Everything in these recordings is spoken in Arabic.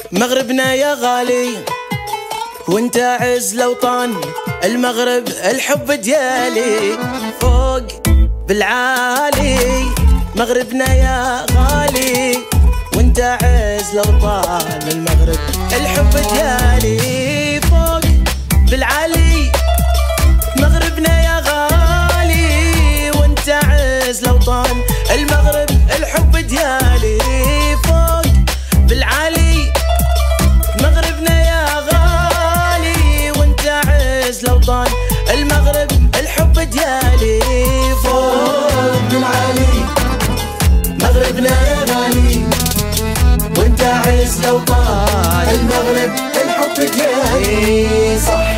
مغربنا يا غالي وانت عز الاوطان، المغرب الحب ديالي فوق بالعالي. مغربنا يا غالي وانت عز الاوطان، المغرب الحب ديالي فوق بالعالي. مغربنا يا غالي وانت عز الاوطان، المغرب الحب ديالي فوق بالعالي. مغربنا يا غالي وانت عز الاوطان، المغرب الحب ديالي فوق بالعالي. مغربنا يا غالي وانت عز الاوطان، المغرب الحب ديالي صح.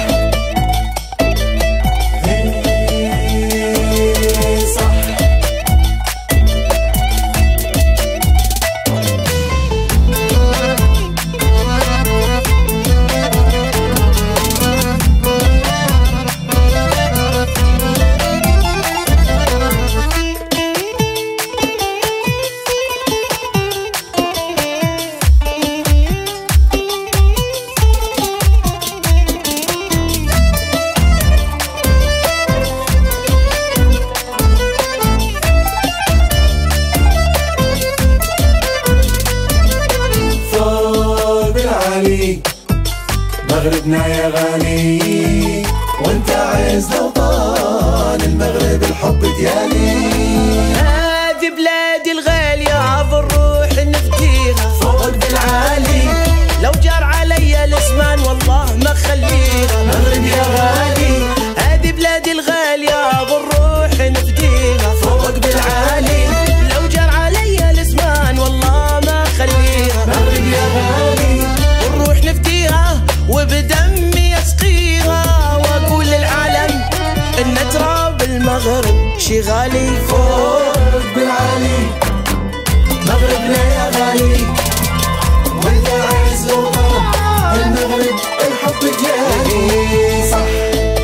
مغربنا يا غالي وانت عز الاوطان، المغرب الحب ديالي. هذه بلادي الغالية بالروح نفديها فوق بالعالي. لو جار علي الزمان والله ما خليها. مغرب يا غالي هذه بلادي الغالية بالروح نفديها فوق بالعالي. لو جار علي الزمان والله ما خليها. مغرب يا غالي والروح نفديها وبدمي اسقيها، واقول للعالم ان تراب المغرب شي غالي فوق بالعالي. مغربنا يا غالي وانت عز الاوطان، المغرب الحب ديالي صح.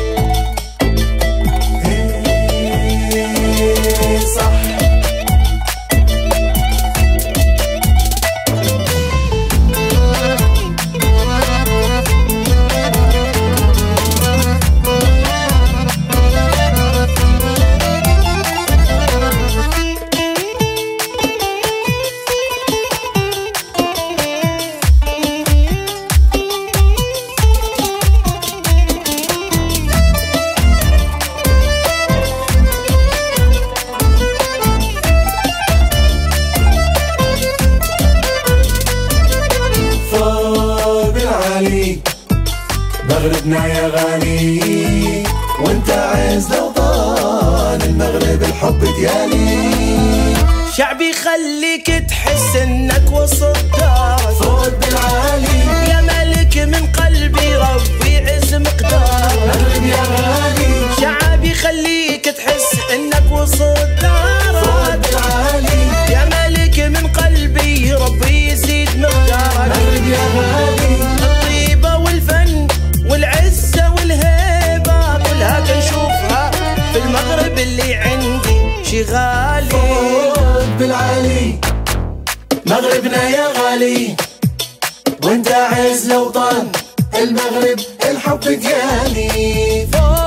صح. مغربنا يا غالي وانت عز الاوطان، المغرب الحب ديالي. شعبي خليك تحس انك وسط دارك فوق بالعالي. يا ملك من قلبي ربي عز مقدارك. مغرب يا غالي شعبي خليك تحس انك وسط دارك فوق بالعالي. يا ملك من قلبي ربي يزيد مقدارك. مغرب يا غالي الطيبة والفن والعزة والهيبة كلها كنشوفها في المغرب اللي عندي شي غالي. فوق بالعالي. مغربنا يا غالي وانت عز الاوطان، المغرب الحب ديالي فوق